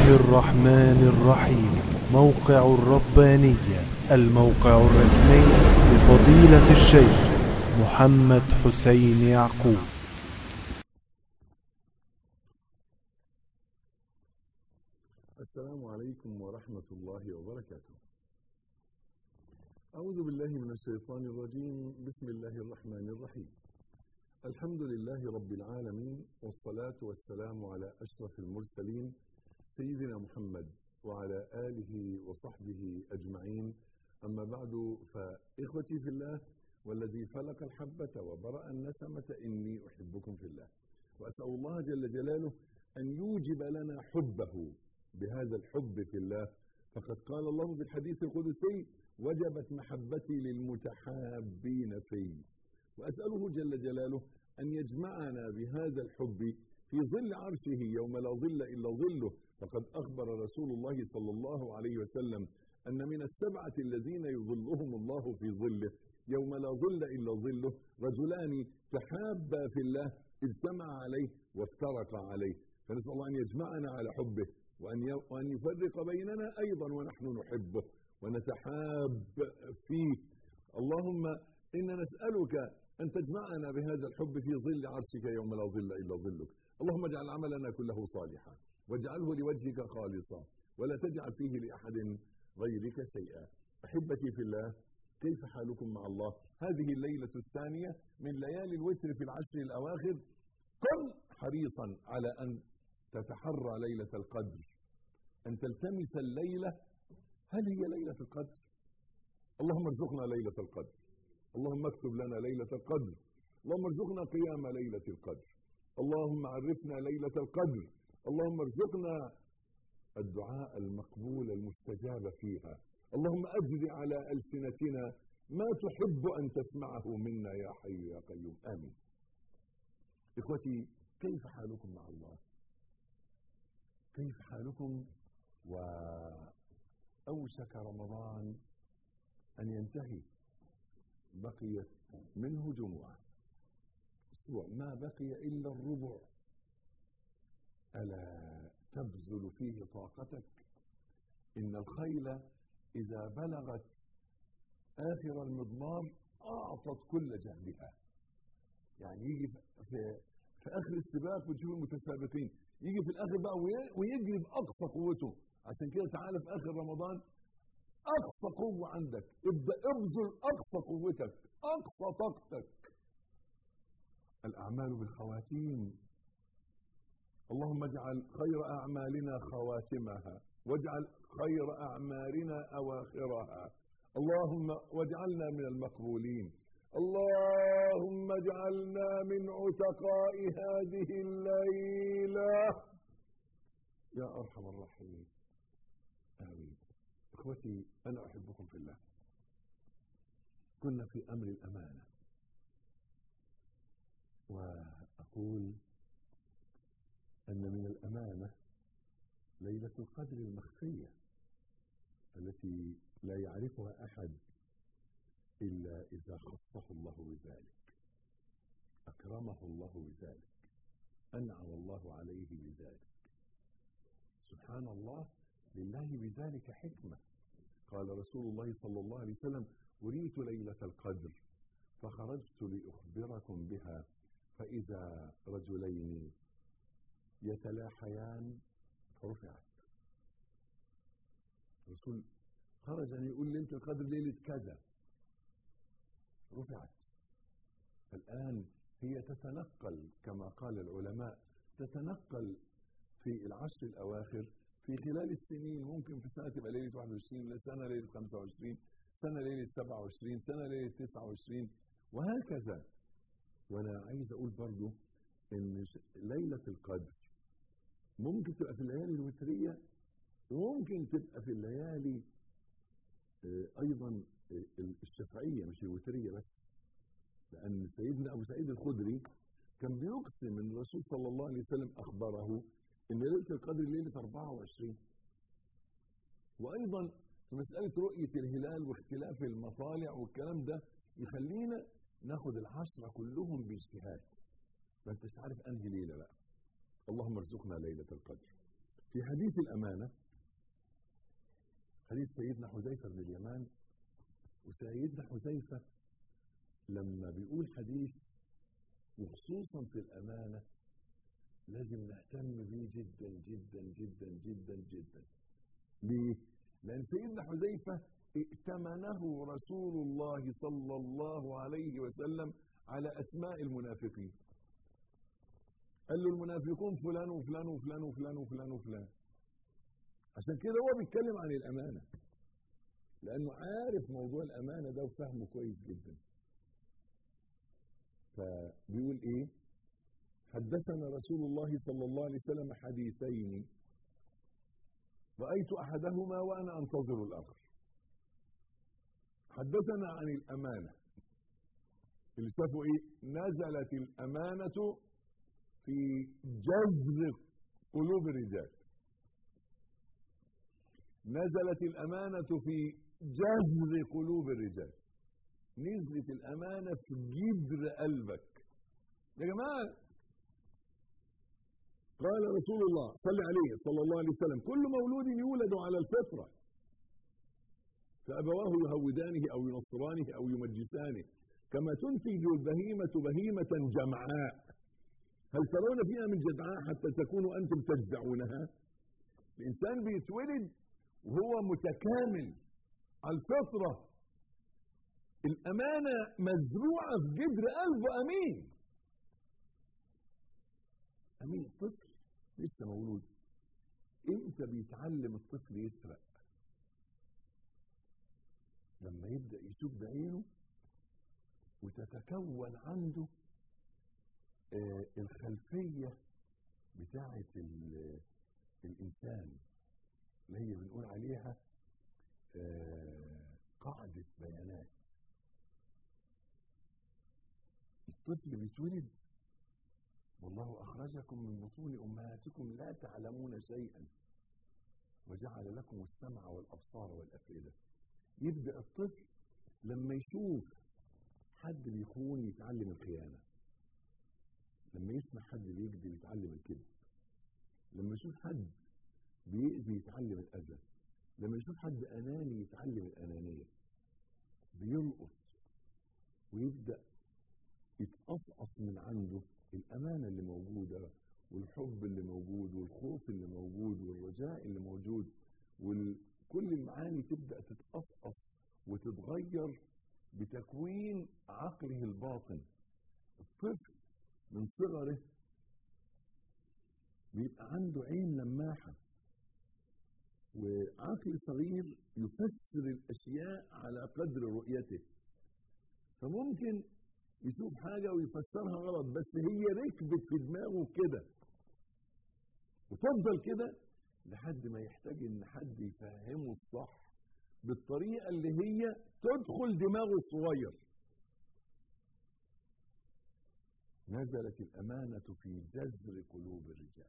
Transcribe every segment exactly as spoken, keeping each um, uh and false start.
الله الرحمن الرحيم. موقع الربانية، الموقع الرسمي لفضيلة الشيخ محمد حسين يعقوب. السلام عليكم ورحمة الله وبركاته. أعوذ بالله من الشيطان الرجيم. بسم الله الرحمن الرحيم. الحمد لله رب العالمين، والصلاة والسلام على أشرف المرسلين سيدنا محمد وعلى آله وصحبه أجمعين. أما بعد، فإخوتي في الله والذي فلق الحبة وبرأ النسمة إني أحبكم في الله، وأسأل الله جل جلاله أن يوجب لنا حبه بهذا الحب في الله. فقد قال الله في الحديث القدسي: وجبت محبتي للمتحابين في. وأسأله جل جلاله أن يجمعنا بهذا الحب في ظل عرشه يوم لا ظل إلا ظله. فقد أخبر رسول الله صلى الله عليه وسلم أن من السبعة الذين يظلهم الله في ظله يوم لا ظل إلا ظله رجلان تحابا في الله اجتمع عليه وافترق عليه. فنسأل الله أن يجمعنا على حبه، وأن يفرق بيننا أيضا ونحن نحبه ونتحاب فيه. اللهم إنا نسألك أن تجمعنا بهذا الحب في ظل عرشك يوم لا ظل إلا ظلك. اللهم اجعل عملنا كله صالحا، واجعله لوجهك خالصا، ولا تجعل فيه لأحد غيرك شيئا. أحبتي في الله، كيف حالكم مع الله؟ هذه الليلة الثانية من ليالي الوتر في العشر الأواخر. كن حريصا على أن تتحرى ليلة القدر، أن تلتمس الليلة. هل هي ليلة القدر؟ اللهم ارزقنا ليلة القدر، اللهم اكتب لنا ليلة القدر، اللهم ارزقنا قيام ليلة القدر، اللهم عرفنا ليلة القدر، اللهم ارزقنا الدعاء المقبول المستجاب فيها. اللهم أجر على ألسنتنا ما تحب أن تسمعه منا يا حي يا قيوم، آمين. إخوتي، كيف حالكم مع الله؟ كيف حالكم؟ وأوشك رمضان أن ينتهي، بقيت منه جمعة، أسبوع، ما بقي إلا الربع. ألا تبذل فيه طاقتك؟ إن الخيل إذا بلغت آخر المضمار أعطت كل جهدها. يعني يجي في, في آخر السباق وتشوف المتسابقين، يجي في الآخر بقى ويجري بأقصى قوته. عشان كده تعالى في آخر رمضان أقصى قوة عندك، ابدأ ابذل أقصى قوتك، أقصى طاقتك. الأعمال بالخواتيم. اللهم اجعل خير أعمالنا خواتمها، واجعل خير أعمالنا أواخرها. اللهم واجعلنا من المقبولين. اللهم اجعلنا من عتقاء هذه الليلة يا أرحم الراحمين، آمين. إخوتي، أنا أحبكم في الله. كنا في أمر الأمانة، وأقول أن من الأمانة ليلة القدر المخفية التي لا يعرفها أحد إلا إذا خصه الله بذلك، أكرمه الله بذلك، أنعم الله عليه بذلك. سبحان الله، لله بذلك حكمة. قال رسول الله صلى الله عليه وسلم: أريت ليلة القدر فخرجت لأخبركم بها، فإذا رجلين يتلاحيان فرفعت. الرسول خرج أن يقول ليلة القدر ليلة كذا، رفعت. الآن هي تتنقل كما قال العلماء، تتنقل في العشر الأواخر في خلال السنين. ممكن في سنة تبقى ليلة واحد وعشرين، سنة ليلة خمسة وعشرين، سنة ليلة سبعة وعشرين، سنة ليلة تسعة وعشرين، وهكذا. وأنا عايز أقول برضو إن ليلة القدر ممكن تبقى في الليالي الوترية، وممكن تبقى في الليالي أيضا الشفعية، مش الوترية بس. لأن سيدنا أبو سعيد الخدري كان بيقسم من الرسول صلى الله عليه وسلم أخبره إن ليلة القدر ليلة أربعة وعشرين. وأيضا في مسألة رؤية الهلال واختلاف المطالع والكلام ده يخلينا ناخد العشرة كلهم باجتهاد، ما انتش عارف أنهي ليلة بقى. اللهم ارزقنا ليلة القدر. في حديث الأمانة، حديث سيدنا حذيفة بن اليمان، وسيدنا حذيفة لما بيقول حديث وخصوصا في الأمانة لازم نهتم بيه جدا جدا جدا جدا جدا. ليه؟ لأن سيدنا حذيفة ائتمنه رسول الله صلى الله عليه وسلم على أسماء المنافقين. قال له المنافقون فلان وفلان وفلان وفلان وفلان وفلان. عشان كده هو بيتكلم عن الأمانة، لأنه عارف موضوع الأمانة ده وفهمه كويس جدا. فبيقول إيه؟ حدثنا رسول الله صلى الله عليه وسلم حديثين رأيت أحدهما وأنا أنتظر الآخر. حدثنا عن الأمانة اللي شافوا إيه؟ نزلت الأمانة في جذر قلوب الرجال. نزلت الأمانة في جذر قلوب الرجال. نزلت الأمانة في جذر قلبك يا جماعة. قال رسول الله صلى عليه صلى الله عليه وسلم كل مولود يولد على الفطرة فأبواه يهودانه أو ينصرانه أو يمجسانه كما تنتج البهيمة بهيمة جمعاء هل ترون فيها من جدعاء حتى تكونوا أنتم تجدعونها. الإنسان بيتولد وهو متكامل على الفطرة. الأمانة مزروعة في جذر قلبه. أمين أمين. طفل لسه مولود امتى بيتعلم الطفل يسرق؟ لما يبدأ يشوف بعينه وتتكون عنده آه الخلفية بتاعة الإنسان اللي هي بنقول عليها آه قاعدة بيانات. الطفل بيتولد والله أخرجكم من بطون أمهاتكم لا تعلمون شيئا وجعل لكم السمع والأبصار والأفئدة. يبدأ الطفل لما يشوف حد بيخون يتعلم الخيانة، لما يسمع حد بيكذب يتعلم الكذب، لما يشوف حد بيأذي يتعلم الأذى، لما يشوف حد أناني يتعلم الأنانية. بيلقط ويبدأ يتقصقص من عنده الأمانة اللي موجودة والحب اللي موجود والخوف اللي موجود والرجاء اللي موجود، وكل المعاني تبدأ تتقصقص وتتغير بتكوين عقله الباطن. الطفل من صغره بيبقى عنده عين لماحة وعقل صغير يفسر الأشياء على قدر رؤيته. فممكن يشوف حاجة ويفسرها غلط بس هي ركبت في دماغه كده وتفضل كده لحد ما يحتاج ان حد يفهمه الصح بالطريقة اللي هي تدخل دماغه الصغير. نزلت الأمانة في جذر قلوب الرجال.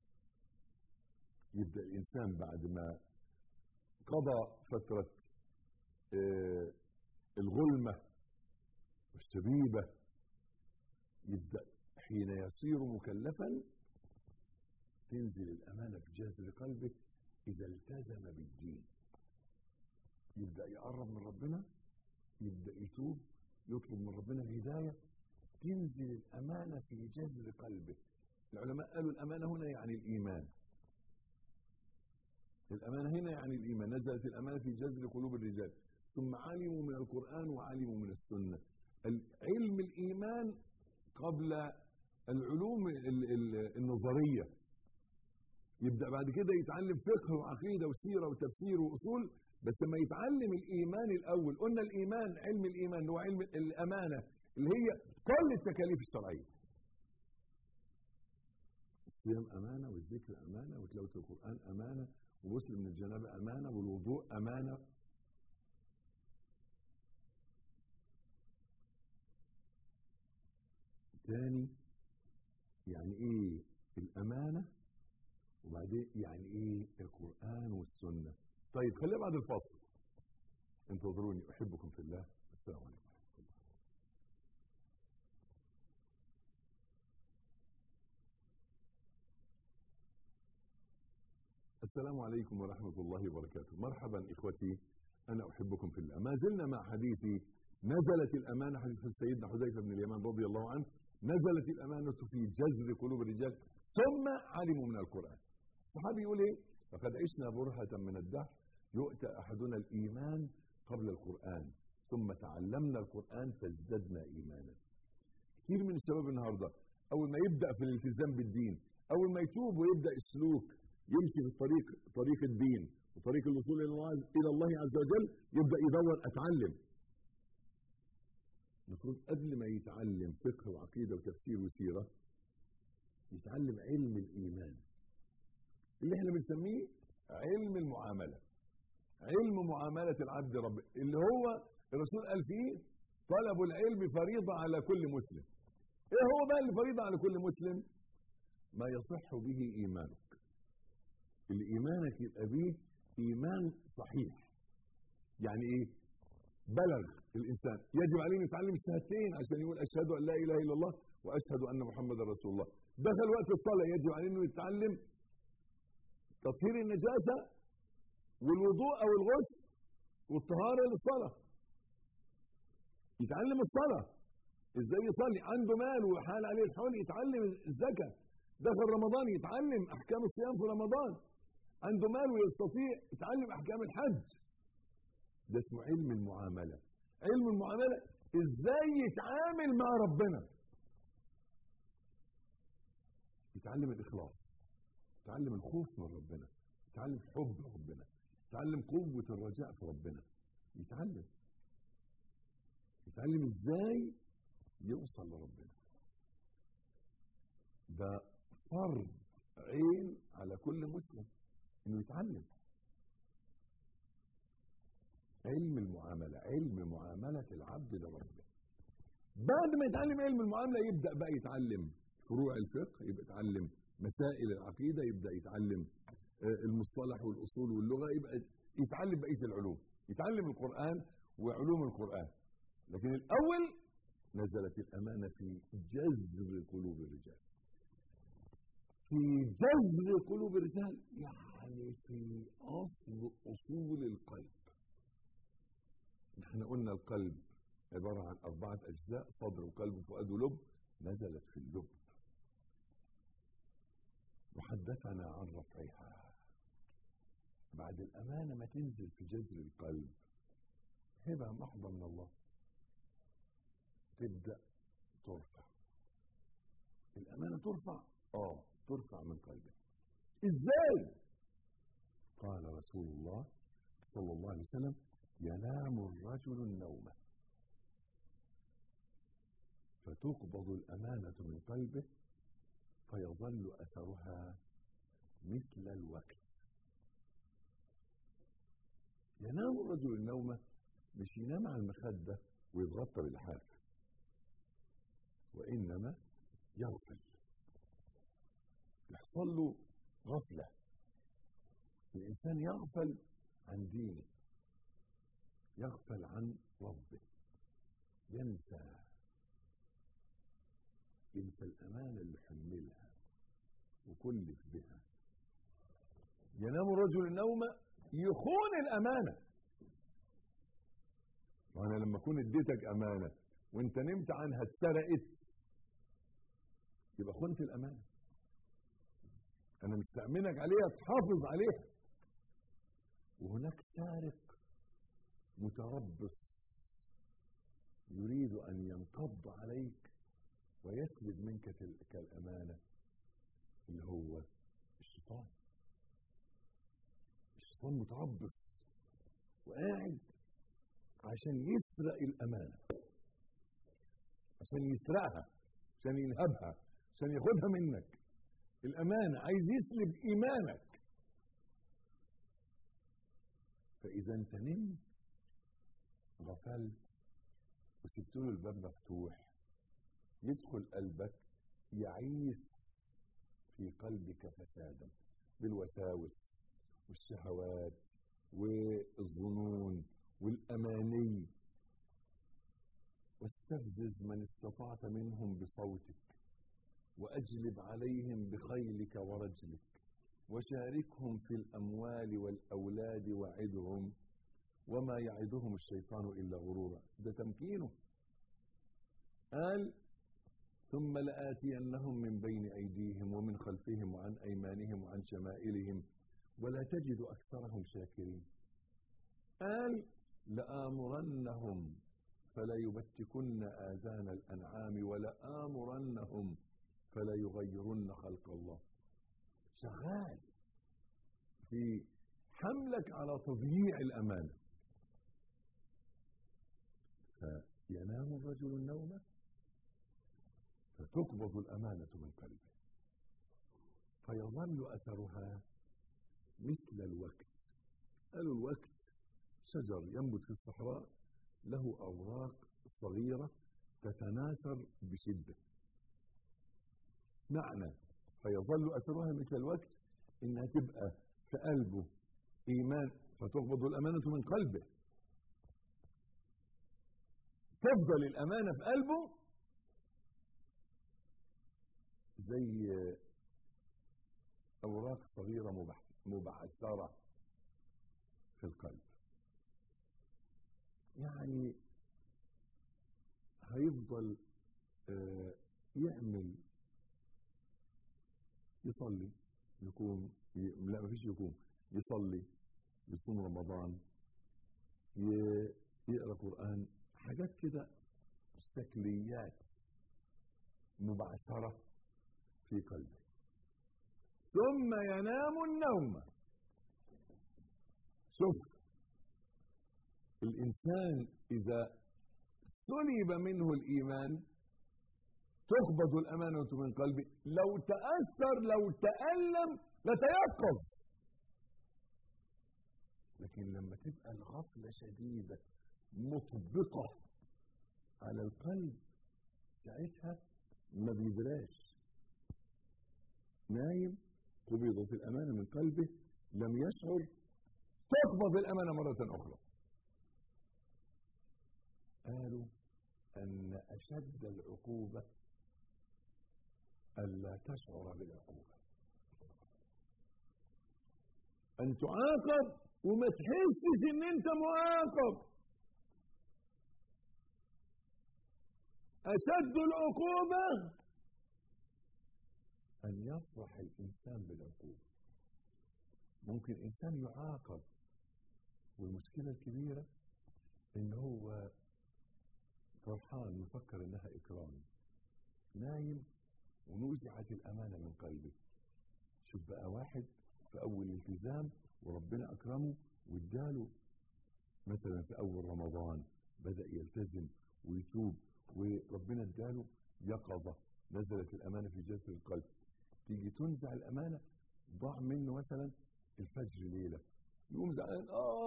يبدأ الإنسان بعد ما قضى فترة آه الغلمة والشبيبة يبدأ حين يصير مكلفا تنزل الأمانة في جذر قلبه إذا التزم بالدين. يبدأ يقرب من ربنا، يبدأ يتوب، يطلب من ربنا الهداية، تنزل الأمانة في جذر قلبه. العلماء قالوا الأمانة هنا يعني الإيمان. الأمانة هنا يعني الإيمان. نزلت الأمانة في جذر قلوب الرجال ثم علموا من القرآن وعلموا من السنة. علم الإيمان قبل العلوم النظرية. يبدأ بعد كده يتعلم فقه وعقيدة وسيرة وتفسير وأصول، بس لما يتعلم الإيمان الأول. قلنا الإيمان علم الإيمان هو علم الأمانة اللي هي كل التكاليف الشرعية. الصيام أمانة والذكر أمانة وتلاوة القرآن أمانة وغسل من الجنابة أمانة والوضوء أمانة. تاني يعني ايه الأمانة وبعدين يعني ايه القرآن والسنة. طيب خلينا بعد الفاصل. انتظروني أحبكم في الله. السلام عليكم. السلام عليكم ورحمة الله وبركاته. مرحبا إخوتي، أنا أحبكم في الله. ما زلنا مع حديثي نزلت الأمانة، حديث سيدنا حذيفة بن اليمان رضي الله عنه، نزلت الأمانة في جذر قلوب الرجال ثم علموا من القرآن. الصحابي يقول إيه؟ فقد عشنا برهة من الدهر يؤتى أحدنا الإيمان قبل القرآن ثم تعلمنا القرآن فازددنا إيمانا. كثير من الشباب النهارده أول ما يبدأ في الالتزام بالدين، أول ما يتوب ويبدأ السلوك يمشي في الطريق، طريق الدين وطريق الوصول إلى الله عز وجل، يبدأ يدور أتعلم. المفروض قبل ما يتعلم فقه وعقيدة وتفسير وسيرة يتعلم علم الإيمان اللي احنا بنسميه علم المعاملة، علم معاملة العبد رب، اللي هو الرسول قال فيه طلب العلم فريضة على كل مسلم. ايه هو بقى اللي فريضة على كل مسلم؟ ما يصح به إيمانك. اللي إيمانك يبقى به إيمان صحيح. يعني ايه؟ بلغ الإنسان، يجب عليه أن يتعلم الشهادتين عشان يقول أشهد أن لا إله إلا الله وأشهد أن محمدا رسول الله. دخل وقت الصلاة يجب عليه أنه يتعلم تطهير النجاسة والوضوء أو الغسل والطهارة للصلاة. يتعلم الصلاة ازاي يصلي، عنده مال وحال عليه الحول يتعلم الزكاة. دخل رمضان يتعلم أحكام الصيام في رمضان. عنده مال ويستطيع يتعلم أحكام الحج. ده اسمه علم المعاملة. علم المعاملة ازاي يتعامل مع ربنا. يتعلم الإخلاص، يتعلم الخوف من ربنا، يتعلم حب ربنا، يتعلم قوة الرجاء في ربنا. يتعلم يتعلم ازاي يوصل لربنا. ده فرض عين على كل مسلم انه يتعلم علم المعاملة، علم معاملة العبد لربه. بعد ما يتعلم علم المعاملة يبدأ بقى يتعلم فروع الفقه، يبقى يتعلم مسائل العقيدة، يبدأ يتعلم المصطلح والأصول واللغة، يبقى يتعلم بقية العلوم، يتعلم القرآن وعلوم القرآن. لكن الأول نزلت الأمانة في جذر قلوب الرجال. في جذر قلوب الرجال يعني في أصل أصول القلب. نحن قلنا القلب عبارة عن أربعة أجزاء: صدر وقلب وفؤاد ولب. نزلت في اللب وحدثنا عن رفعها. بعد الأمانة ما تنزل في جذر القلب هبة محضة من الله، تبدأ ترفع. الأمانة ترفع؟ آه ترفع من قلبه. إزاي؟ قال رسول الله صلى الله عليه وسلم: ينام الرجل النوم فتقبض الأمانة من قلبه فيظل أثرها مثل الوقت. ينام الرجل النوم مش ينام على المخدة ويتغطى باللحاف، وإنما يغفل، يحصل له غفلة. الإنسان يغفل عن دينه، يغفل عن ربه، ينسى ينسى الأمانة اللي حملها وكلف بها. ينام الرجل النوم يخون الأمانة. وأنا لما أكون اديتك أمانة وانت نمت عنها اتسرقت يبقى خنت الأمانة. أنا مستأمنك عليها تحافظ عليها. وهناك سارق متربص يريد أن ينقض عليك ويسلب منك تلك الأمانة، اللي هو الشيطان. الشيطان متربص وقاعد عشان يسرق الأمانة، عشان يسرقها، عشان ينهبها، عشان ياخدها منك. الأمانة عايز يسلب إيمانك. فإذا انت نمت غفلت وسبت له الباب مفتوح، يدخل قلبك يعيث في قلبك فسادا بالوساوس والشهوات والظنون والأماني. واستفزز من استطعت منهم بصوتك وأجلب عليهم بخيلك ورجلك وشاركهم في الأموال والأولاد وعدهم وما يعدهم الشيطان إلا غرورا. ده تمكينه. قال ثم لآتينهم من بين أيديهم ومن خلفهم وعن أيمانهم وعن شمائلهم ولا تجد أكثرهم شاكرين. قال لآمرنهم فلا يبتكن آذان الأنعام ولآمرنهم فلا يغيرن خلق الله. شغال في حملك على تضييع الأمانة. فينام الرجل النوم فتقبض الأمانة من قلبه فيظل أثرها مثل الوقت. قالوا الوقت شجر ينبت في الصحراء له أوراق صغيرة تتناثر بشدة. معنى فيظل أثرها مثل الوقت إنها تبقى في قلبه إيمان فتقبض الأمانة من قلبه. تفضل الأمانة في قلبه زي أوراق صغيرة مبعثرة في القلب. يعني هيفضل يعمل يصلي يقوم لا مفيش يقوم يصلي يصوم رمضان يقرأ قرآن حاجات كده شكليات مبعثرة في قلبه ثم ينام النوم. شوف الإنسان إذا سلب منه الإيمان تقبض الأمانة من قلبه. لو تأثر لو تألم لتيقظ. لكن لما تبقى الغفلة شديدة مطبقة على القلب ساعتها ما بيدراش. نايم قبضت الأمانة من قلبه لم يشعر تقبض الأمانة مرة أخرى. قالوا أن أشد العقوبة ألا تشعر بالعقوبة. أن تعاقب وما تحسش إن أنت معاقب. أشد العقوبة أن يفرح الإنسان بالعقوبة. ممكن إنسان يعاقب والمشكلة الكبيرة إن هو فرحان يفكر إنها إكرام. نايم ونزعت الأمانة من قلبه. شوف بقى واحد في أول التزام وربنا أكرمه واداله مثلا في أول رمضان بدأ يلتزم ويتوب وربنا اداله يقظة نزلت الأمانة في جوف القلب. تيجي تنزع الأمانة ضاع منه مثلا الفجر ليلة يقوم زعلان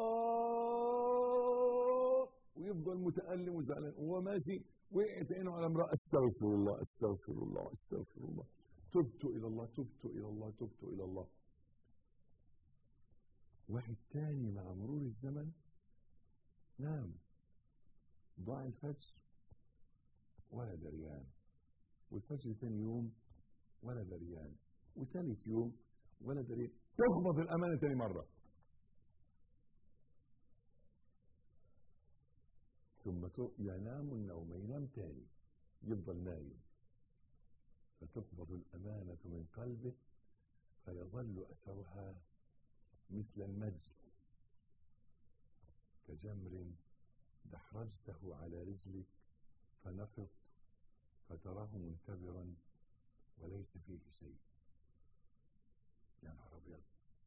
آه ويفضل متألم وزعلان وهو ماشي وقعت عينه على امرأة استغفر الله استغفر الله استغفر الله تبت إلى الله تبت إلى الله تبت إلى الله. واحد تاني مع مرور الزمن نام ضاع الفجر ولا دريان والفجر ثاني يوم ولا دريان وثالث يوم ولا دريان. تقبض الأمانة ثاني مرة ثم ينام النوم ينام تاني يفضل نايم فتقبض الأمانة من قلبه فيظل أثرها مثل المجد كجمر دحرجته على رجلك فنفط فتراه منتبرا وليس فيه شيء. يا نهار أبيض.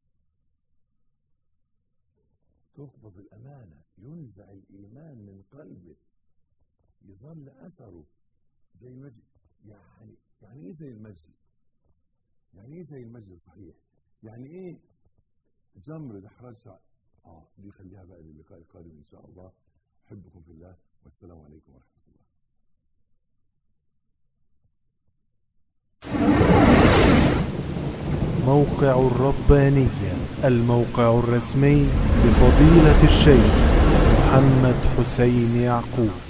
تقبض الأمانة ينزع الإيمان من قلبه يظل أثره زي المجد. يعني يعني إيه زي المجد؟ يعني إيه زي المجد صحيح؟ يعني إيه جمر دحرجة؟ آه دي خليها بقى للقاء القادم إن شاء الله. أحبكم في الله والسلام عليكم ورحمة الله. موقع الربانية الموقع الرسمي لفضيلة الشيخ محمد حسين يعقوب.